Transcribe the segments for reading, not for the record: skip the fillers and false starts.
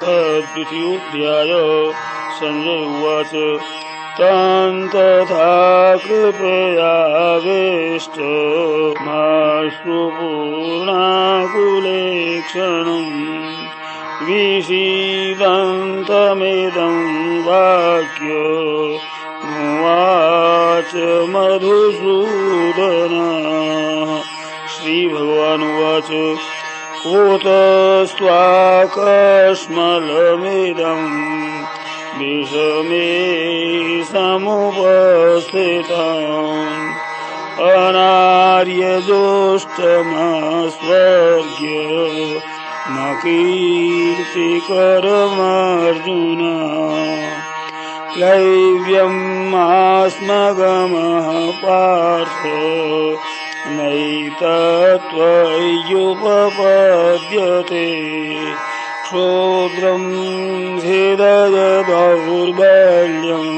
तद्विधियुध्याय संजय उवाच तान् तथा कृपयावेष्ट माश्रुपूर्णाकुलेक्षणम् विषीदन्तमिदं वाक्यमुवाच मधुसूदन। श्रीभगवानुवाच कुतस्त्वाकस्मलमिदं विषमे समुपस्थितम् अनार्यदुष्टमस्वर्ग्य न कीर्तिकरमर्जुन। क्लैव्यम् आस्मगमः पार्थ नैतत्त्वय्युपपद्यते क्षोद्रं हृदयदौर्बल्यं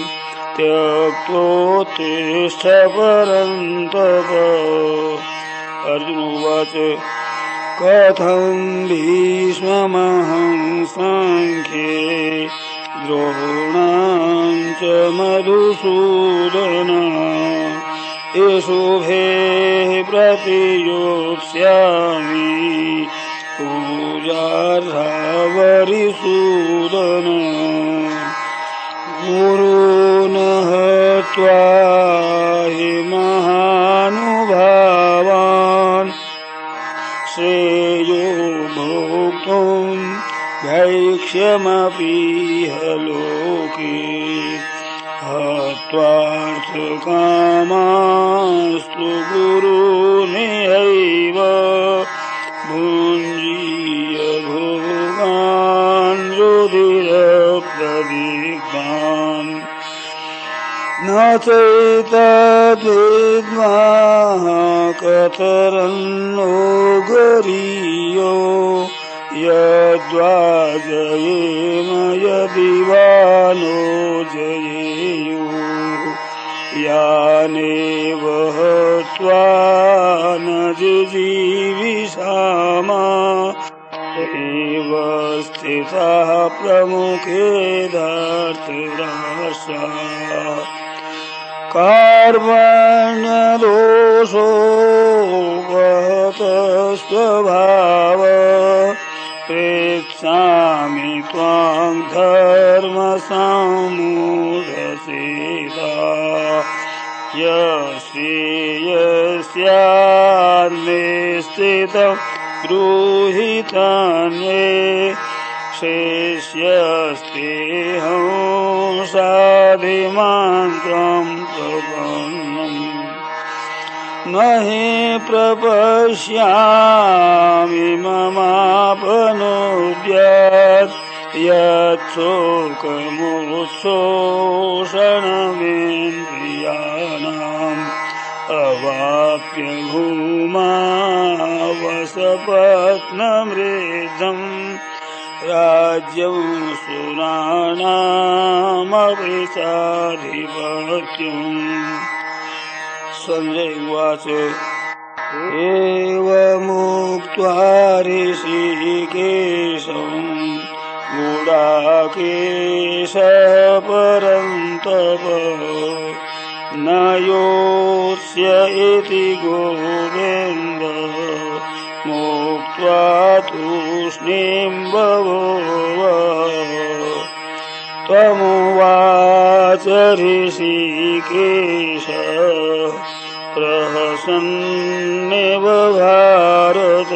त्यक्तोत्तिष्ठ परन्तप। अर्जुन उवाच कथं भीष्ममहं संख्ये द्रोणां च मधुसूदन एषुभेः प्रतियोत्स्यामि पूजार्हावरिसूदन। गुरून् हत्वा हि महानुभावान् श्रेयो भोक्तुं भैक्ष्यमपीह लोके हत्वार्थकामास्तु गुरूनेहैव भुञ्जीय भोगान् रुधिरप्रदिग्धान्। न चैतद्विद्मः कतरन्नो गरीयो यद्वा जयेम यदि वा नो जयेयुः यानेव हत्वा न जिजीविषाम एव स्थिताः प्रमुखे धर्तराष्ट्राः। कार्पण्यदोषोपहतस्वभाव प्रेत्सामि त्वां धर्मसम्मूढसेवा यस्यान्मे स्थितं ब्रूहि तन्मे शेष्यस्तेऽहं साधिमान्तं प्रपन्नम्। न हि प्रपश्यामि ममापनुद्यात् यत्शोकमुच्छोषणमिन्द्रियाणाम् अवाप्य भूमा वसपत्नमृद्धम् राज्यं सुराणामपि चाधिपत्यम्। संजय उवाच एवमुक्त्वा ऋषिकेशं गुडाकेश परन्तप न योत्स्य इति गोविन्द मुक्त्वा तूष्णीं बभूव। त्वमुवाच ऋषिकेश प्रहसन्निव भारत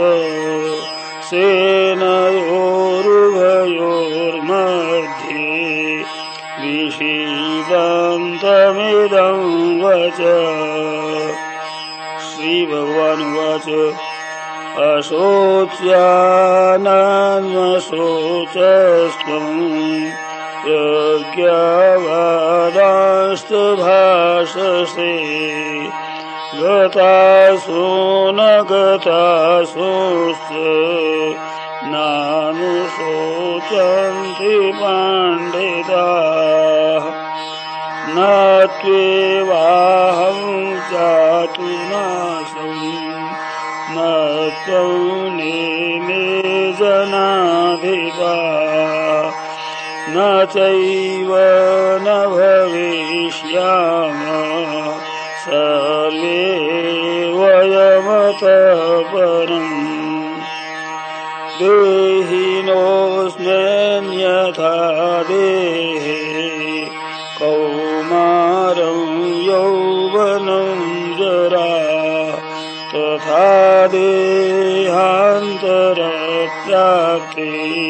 सेनयोरुभयोर्मध्ये विषीदन्तमिदं वच। श्रीभगवानुवाच अशोच्यानन्वशोचस्त्वं यज्ञवादास्तु भाषसे गतासु न गतासुश्च नानुशोचन्ति पण्डिताः। न त्वेवाहं जातुनासं न त्वं नेमे जनाधिपाः न चैव न भविष्यामः सर्वे वयमतः परम् देहिनोऽस्मिन्यथा देहे कौमारं यौवनं जरा तथा देहान्तरप्राप्ते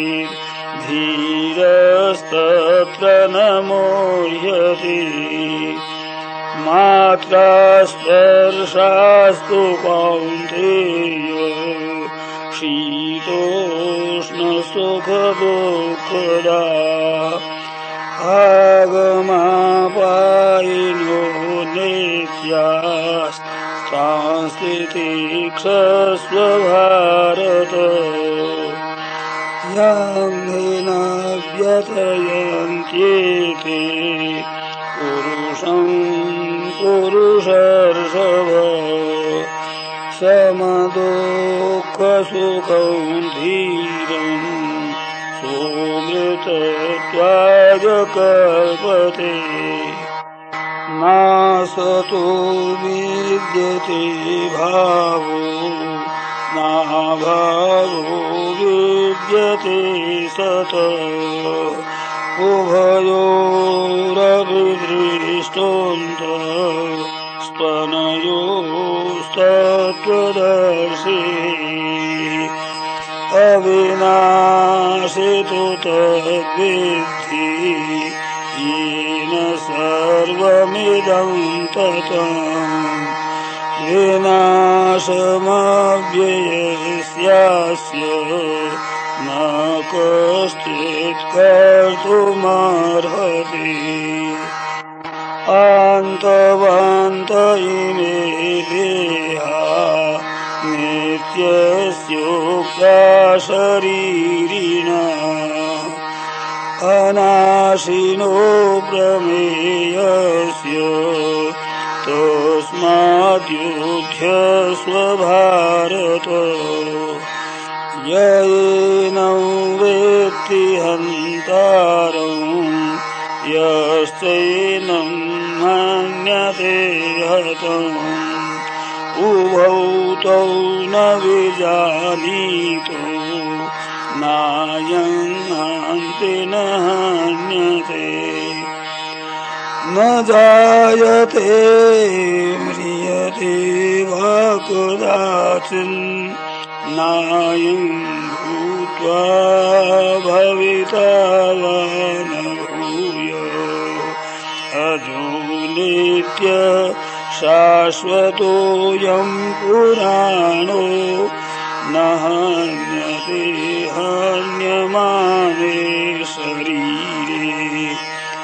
धीरस्तत्र न मोह्यते मात्रा स्पर्शास्तु कौन्तेय शीतोष्णसुखदुःखदा आगमापायिनो नित्यास्तांस्तितिक्षस्व भारत यां व्यथयन्त्येते पुरुषं पुरुषर्षभ समदुःखसुखं धीरं सोमृतत्वाय कल्पते नासतो विद्यते भावो नाभावो विद्यते सतः उभयोरभिदृष्टोऽन्तः स्तनयोस्तत्त्वदर्शी अविनाशी तु तद्विद्धि येन सर्वमिदं ततम् विनाशमव्ययस्यास्य न कश्चित् कर्तुमर्हति अन्तवन्त इमे देहा नित्यस्योक्ता शरीरिणा अनाशिनो प्रमेयस्य तस्माद्युध्यस्व भारत येनं वेत्ति हन्तारं यश्चैनं मन्यते हतम् उभौ तौ न विजानीतो नायं हन्ति न हन्यते न जायते म्रियते वा कदाचिन् नायं भूत्वा भविता वा न भूयः अजो नित्य शाश्वतोऽयं पुराणो न हन्यते हन्यमाने शरीरे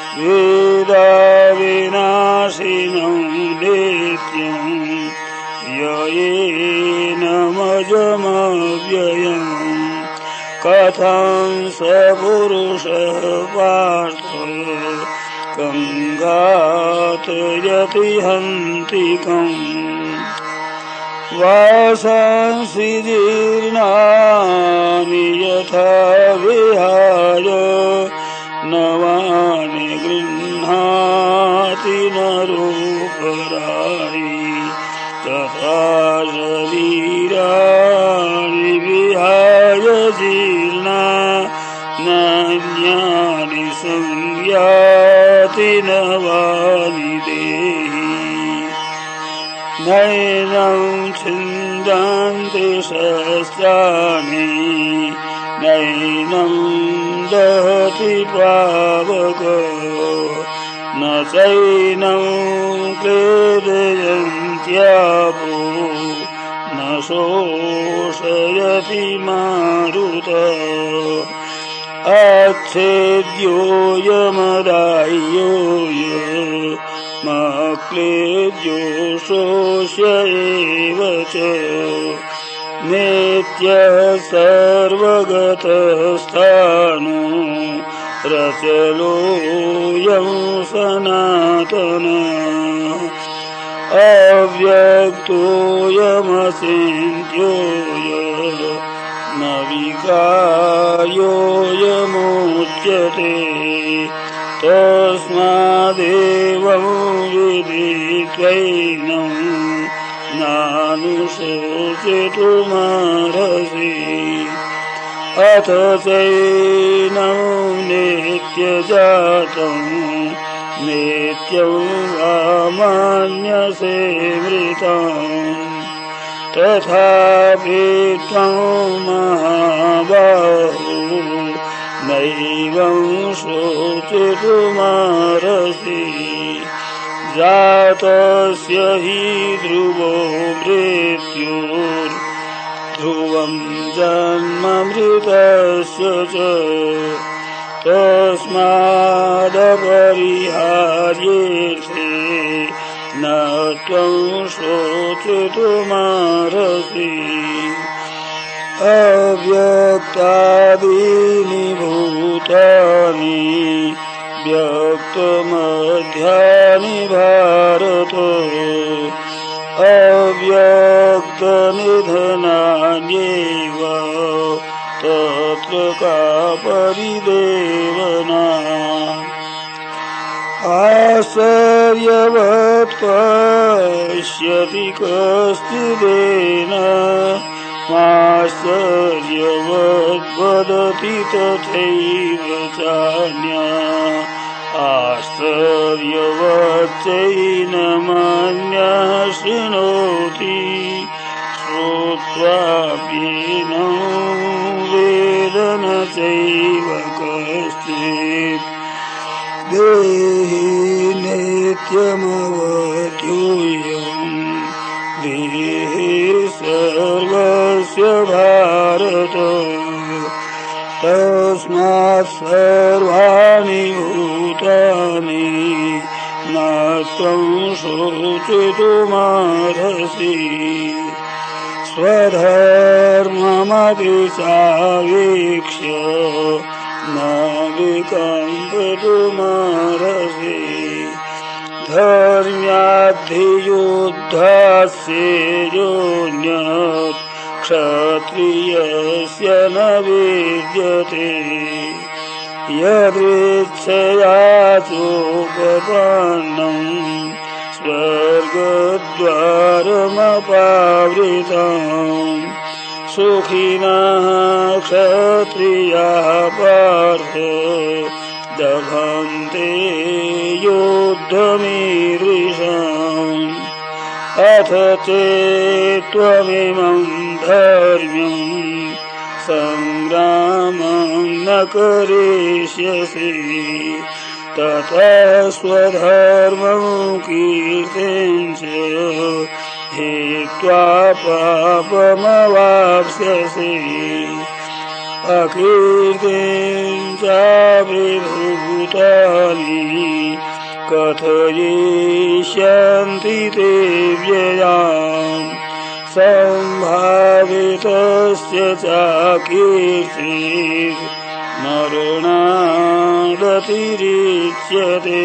वेदाविनाशिनं नित्यं येनमजमव्ययम् कथं स पुरुषः पार्थ कङ्गातयति हन्तिकम् वासांसि जीर्णानि यथा विहाय नवानि गृह्णाति नरोपराणि तथा शरीराणि विहाय जीर्णान्यानि संयाति नवानि देहि नैनं छिन्दन्ति शस्त्राणि नैनं दहति पावक न चैनं क्लेदयन्त्यापो न शोषयति मारुतः अच्छेद्योऽयमदाह्यो क्लेद्यो शोष्य एव च नित्यः सर्वगतस्थाणो रचलोऽयं सनातनः अव्यक्तोऽयमचिन्त्योऽयं न विकार्योऽयमोच्यते मुच्यते तस्मादेवं विदित्वैनं नानुशोचितुमर्हसि अथ चैनं नित्यजातं नित्यं वा मन्यसे मृतम् तथापि त्वं महाबाहो नैवं शोचितुमर्हसि जातस्य हि ध्रुवो मृत्युर्ध्रुवं जन्म मृतस्य च तस्मादपरिहार्येथे न त्वं शोचितुमर्हसि अव्यक्तादीनि भूतानि व्यक्तमध्यानि भारत अव्यक्तनिधनान्येव तत्र का परिदेवना आश्चर्यवत् पश्यति कश्चिदेन आश्चर्यवत् वदति तथैव चान्यः आश्चर्यवच्चैनमन्यः शृणोति श्रुत्वाप्येनं वेद न चैव कश्चित् देहि नित्यमवत्यूयं देहि सर्वस्य भारत तस्मात् सर्वाणि भूतानि न त्वं शोचितुमर्हसि स्वधर्ममपि चावीक्ष्य न विकम्पितुमर्हसि धर्म्याद्धियुद्धस्येयोऽन्यत् क्षत्रियस्य न विद्यते यदृच्छया चोपपन्नं स्वर्गद्वारमपावृतं सुखिनः क्षत्रियाः पार्थ दभन्ते युद्धमीदृशम् अथ चेत्त्वमिमं धर्म्यं संग्रामं न करिष्यसि ततः स्वधर्मं कीर्तिञ्च हित्वा पापमवाप्स्यसि अकीर्तिं चाभिभूतानि कथयिष्यन्ति ते व्ययाम् सम्भावितस्य चाकीर्तिः मरणादतिरिच्यते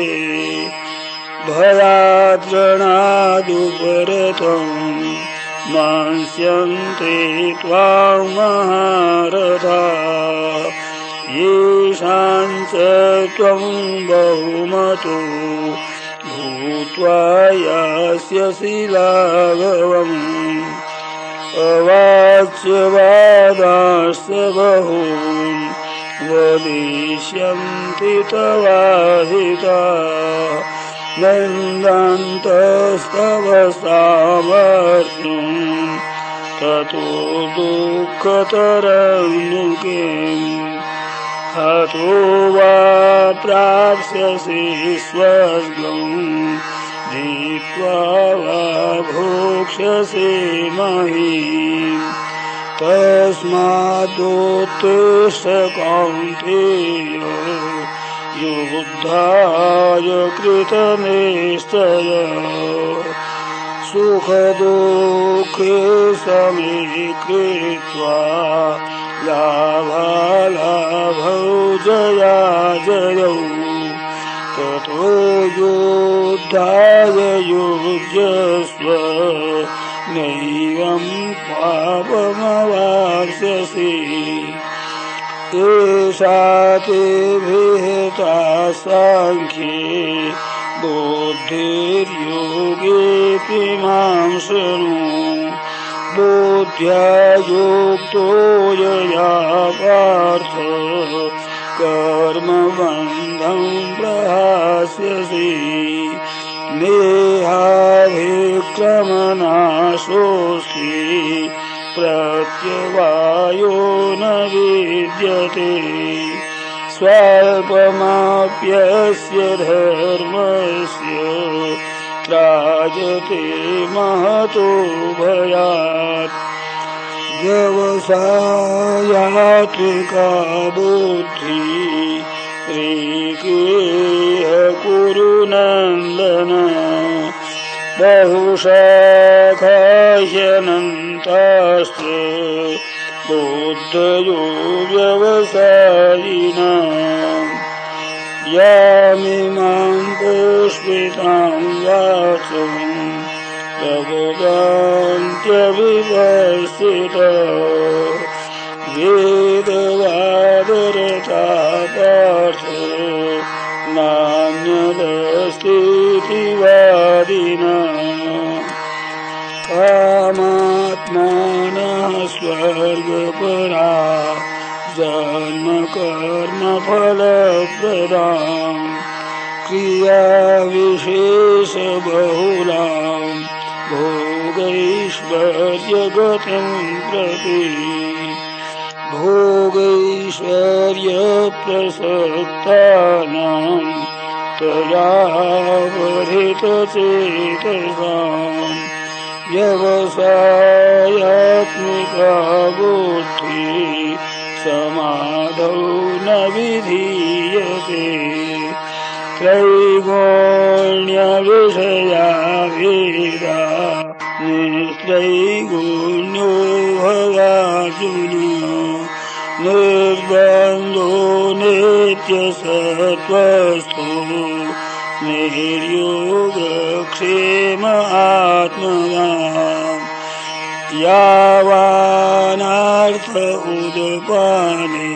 भयाद्रणादुपरतं मांस्यन्ते त्वां महारथाः येषां च त्वं बहुमतो भूत्वा यास्यसि लाघवम् अवाच्यवादाश्च बहून् वदिष्यन्ति तवाहिताः नन्दन्तस्तव सामर्थ्यं ततो दुःखतरं नु किम् हतो वा प्राप्स्यसि स्वर्गं जित्वा वा भोक्ष्यसि महीम् तस्मादुत्तिष्ठ कौन्तेय युद्धाय कृतनिश्चय सुखदुःखे समीकृत्वा लाभालाभौ जयाजयौ ततो युद्धाय युज्यस्व नैवं पापमवाप्स्यसि एषा ते विहिता साङ्ख्ये बुद्धिर्योगे मां शृणु बुद्ध्या युक्तो यया पार्थ कर्मबन्धं प्रहास्यसि नेहाभिक्रमनाशोऽस्ति प्रत्यवायो न विद्यते स्वल्पमप्यस्य धर्मस्य त्रायते महतो भयात् व्यवसायात्मिका बुद्धिः ऋकेह कुरु नन्दन बहुशाखा ह्यनन्ताश्च बुद्धयो व्यवसायिनाम् यामिमां पुष्पितां वाचं प्रवदान्त्यविपस्थिता वेदवादरता पार्थ नान्यदस्तीति वादिनः कामात्मानः स्वर्गपरा जन्मकर्मफलप्रदां क्रियाविशेषबहुलां भोगैश्वर्यगतिं प्रति भोगैश्वर्यप्रसक्तानां तयावधितचेतसां व्यवसायात्मिका बुद्धिः समाधौ न विधीयते त्रैगुण्यविषया वेदा निस्त्रैगुण्यो भवार्जुन निर्बन्धो नित्यसत्त्वस्थो निर्योगक्षेम आत्मवान् यावानर्थ उदपाने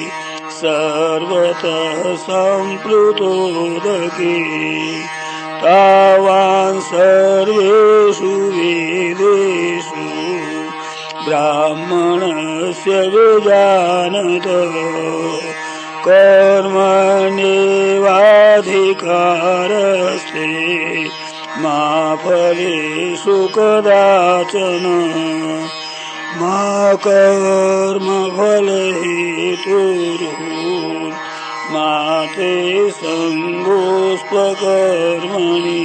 सर्वतः सम्प्लुतोदके तावान् सर्वेषु वेदेषु ब्राह्मणस्य विजानतः कर्मण्येवाधिकारस्ते मा फलेषु कदाचन मा कर्मफलहेतुर्मा ते सङ्गोऽस्त्वकर्मणि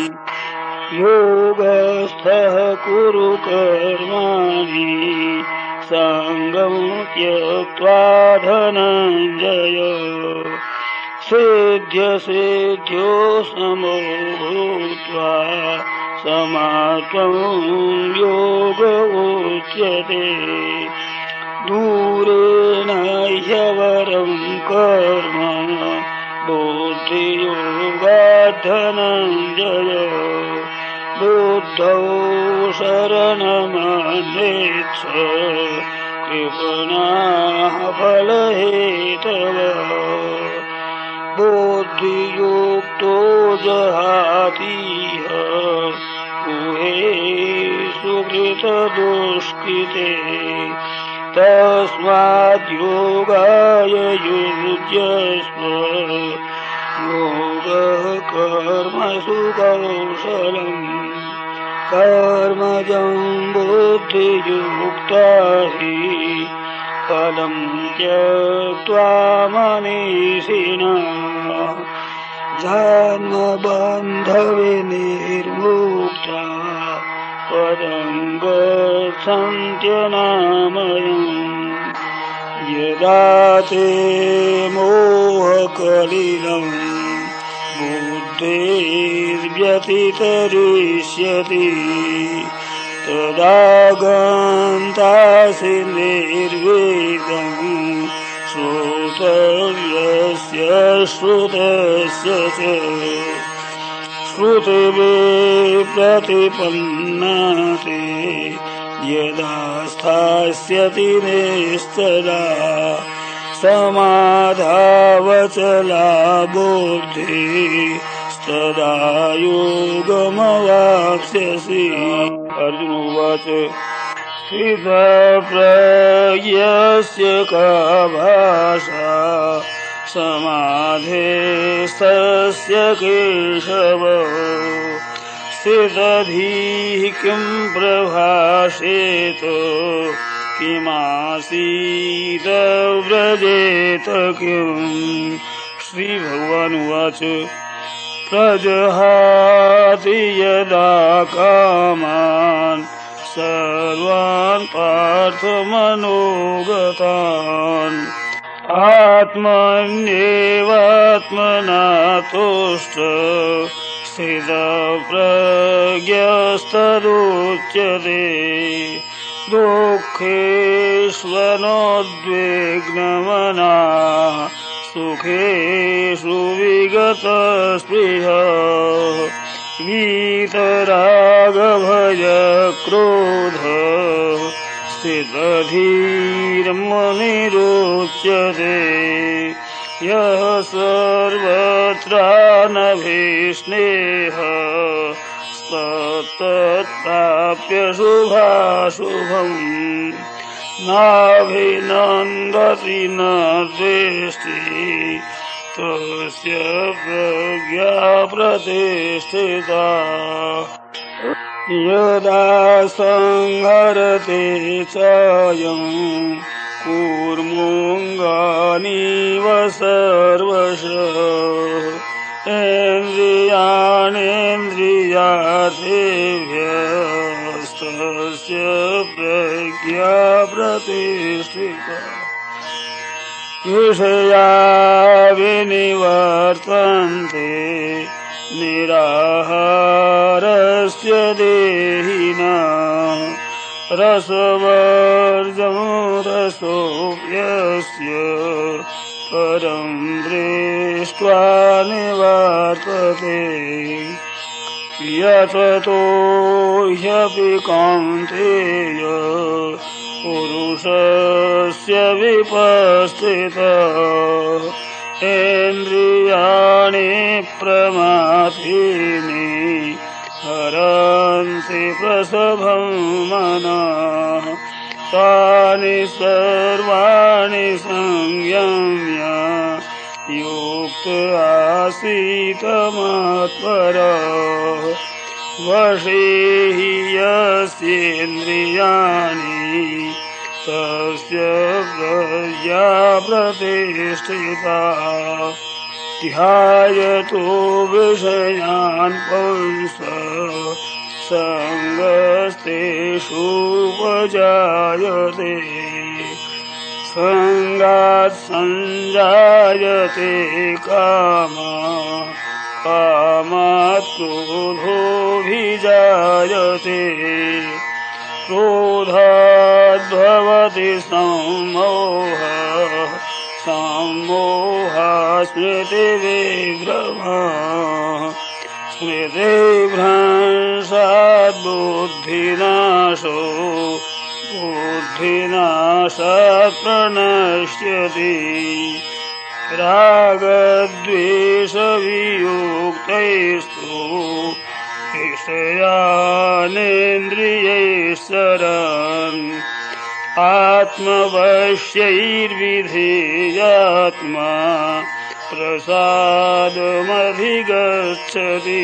योगस्थः कुरु कर्माणि सङ्गं त्यक्त्वा धनञ्जय सिद्ध्यसिद्ध्यो समो भूत्वा समात्मं योग उच्यते दूरेण ह्यवरं कर्म बुद्धियोगात् धनञ्जय बुद्धौ शरणमन्वेच्छ कृपणाः फलहेतवः बुद्धियुक्तो जहातीह उहे सुकृतदुष्कृते तस्माद्योगाय युज्यस्व योगः कर्मसु कौशलम् कर्मजं बुद्धियुक्ता हि फलं त्यक्त्वा मनीषिणः जन्मबन्धविनिर्मुक्ता पदं गच्छन्त्यनामयम् यदा ते मोहकलिलं बुद्धिर्व्यतितरिष्यति तदा गन्तासि निर्वेदं श्रोतव्यस्य श्रुतस्य च श्रुतिभिः प्रतिपन्ना ते यदा स्थास्यति निस्तदा समाधावचला बुद्धिस्तदा योगमवाप्स्यसि। अर्जुन उवाच स्थितप्रज्ञस्य का भाषा समाधेस्तस्य केशव। स्थितधीः किं प्रभाषेत किमासीत व्रजेत किम्। श्री भगवान उवाच प्रजहाति यदा कामान् सर्वान् पार्थमनोगतान् आत्मन्येवात्मना तुष्टः स्थितप्रज्ञस्तदुच्यते। दुःखेष्वनुद्विग्नमनाः सुखेषु विगतस्पृहः। वीतरागभयक्रोधः स्थितधीर्मुनिरुच्यते। यः सर्वत्रानभिस्नेहः तत्प्राप्य शुभाशुभम्। नाभिनन्दति न द्वेष्टि तस्य प्रज्ञा प्रतिष्ठिता। यदा संहरते चायं कूर्मोऽङ्गानीव सर्वशः। इन्द्रियाणीन्द्रियार्थेभ्यस्तस्य प्रज्ञा प्रतिष्ठिता। विषया विनिवर्तन्ते निराहारस्य देहिनः। रसवर्जं रसोऽप्यस्य परं दृष्ट्वा निवर्तते। यततो ह्यपि कौन्तेय पुरुषस्य विपस्थितः। इन्द्रियाणि प्रमाथीनि हरन्ति प्रसभं मनः। तानि सर्वाणि संयम्य युक्त आसीत् मत्परः। वशे हि यस्येन्द्रियाणि तस्य प्रज्ञा प्रतिष्ठिता। ध्यायतो विषयान् पुंसः सङ्गस्तेषुपजायते। सङ्गात् सञ्जायते कामः कामात् क्रोधोऽभिजायते। क्रोधाद्भवति सम्मोहः सम्मोहात् स्मृतिविभ्रमः। स्मृतिभ्रंशात् बुद्धिनाशो बुद्धिनाशात् प्रणश्यति। रागद्वेषवियुक्तैस्तु विषयानेन्द्रियैश्चरन्। आत्मवश्यैर्विधेयात्मा प्रसादमधिगच्छति।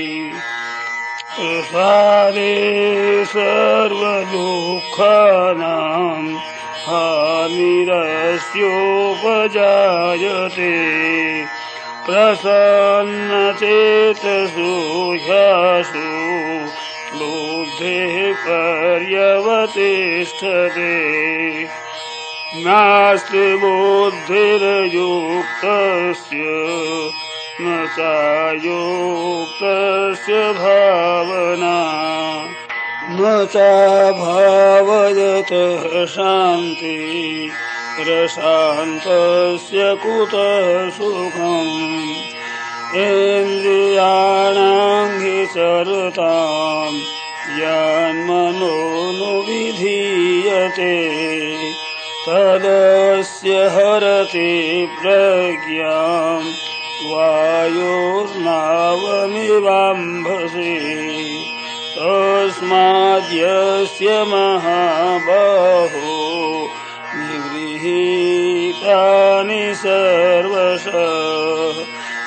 प्रसादे सर्वदुःखानां हानिरस्योपजायते। प्रसन्नचेतसो ह्याशु बुद्धिः पर्यवतिष्ठते। नास्ति बुद्धिर्युक्तस्य न चायुक्तस्य भावना। न चाभावयतः शान्ति रशान्तस्य कुतः सुखम्। इन्द्रियाणां हि चरतां यन्मनोनुविधीयते। तदस्य हरति प्रज्ञां वायुर्नावमिवाम्भसि तस्माद्यस्य महाबाहो निगृहीतानि सर्वशः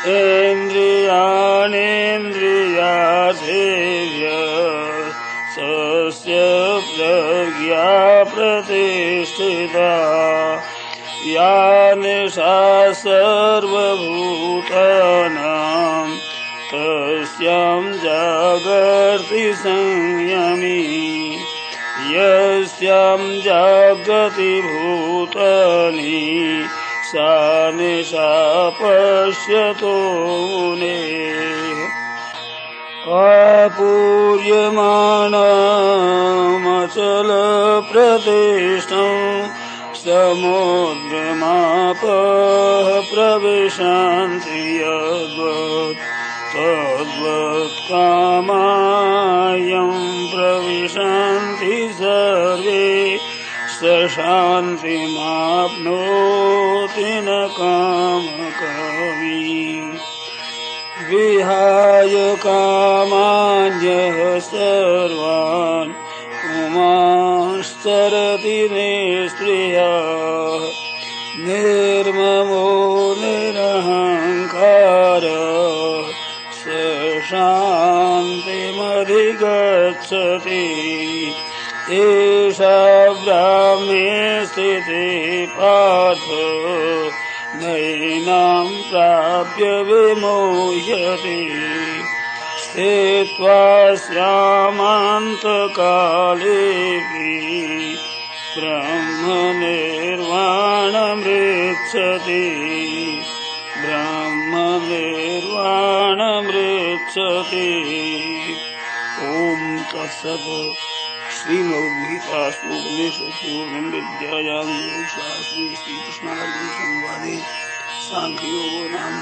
इन्द्रियाणीन्द्रियार्थेभ्यः तस्य प्रज्ञा प्रतिष्ठिता या निशा सर्वभूतानां तस्यां जागर्ति संयमी यस्यां जागति भूतानि सा निशा पश्यतो मुनेः आपूर्यमाणमचलप्रतिष्ठं समुद्रमापः प्रविशन्ति यद्वत् तद्वत् कामायं प्रविशन्ति सर्वे स शान्तिमाप्नोति न कामकवी विहाय कामान्यः सर्वान् पुमांश्चरति निःस्पृहः निर्ममो निरहङ्कारः स शान्तिमधिगच्छति एषा ब्राह्मे स्थितिः पार्थ नैनां प्राप्य विमुह्यते स्थित्वा स्यामन्तकालेऽपि ब्रह्मनिर्वाणमृच्छति ब्रह्मनिर्वाणमृच्छति। ॐ तत्सत्। श्रीमद्गीतासु उपनिषत्सु विद्यायां शास्त्रे श्रीकृष्णार्जुनसंवादे सांख्ययोगो नाम